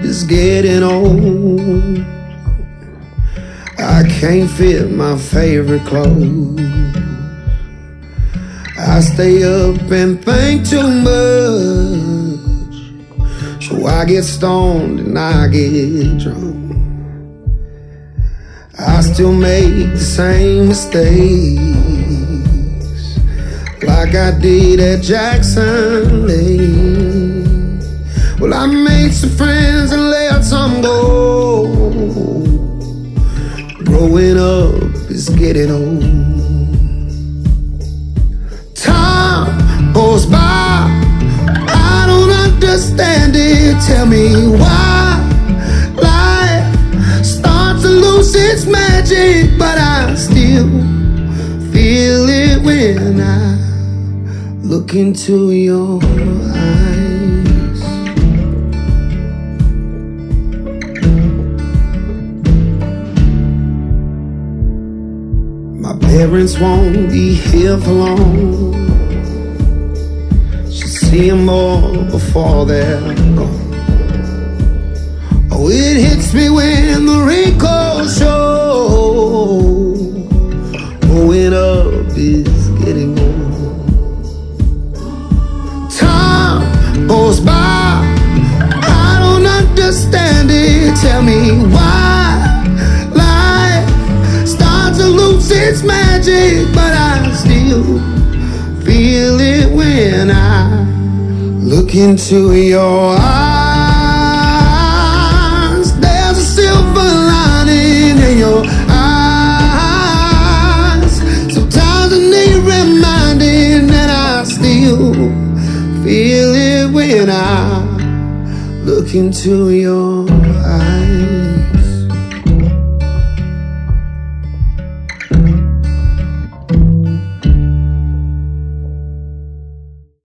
is getting old. I can't fit my favorite clothes. I stay up and think too much, so I get stoned and I get drunk. I still make the same mistakes, like I did at Jackson Lake. Well, I made some friends and let some go. Growing up is getting old. Time goes by, I don't understand it. Tell me why life starts to lose its magic, but I still feel it when I look into your eyes. My parents won't be here for long. Should see them all before they're gone. Oh, it hits me when the wrinkles show. Growing up is getting old. Time goes by, I don't understand it. Tell me why it's magic, but I still feel it when I look into your eyes. There's a silver lining in your eyes. Sometimes I need reminding that I still feel it when I look into your eyes.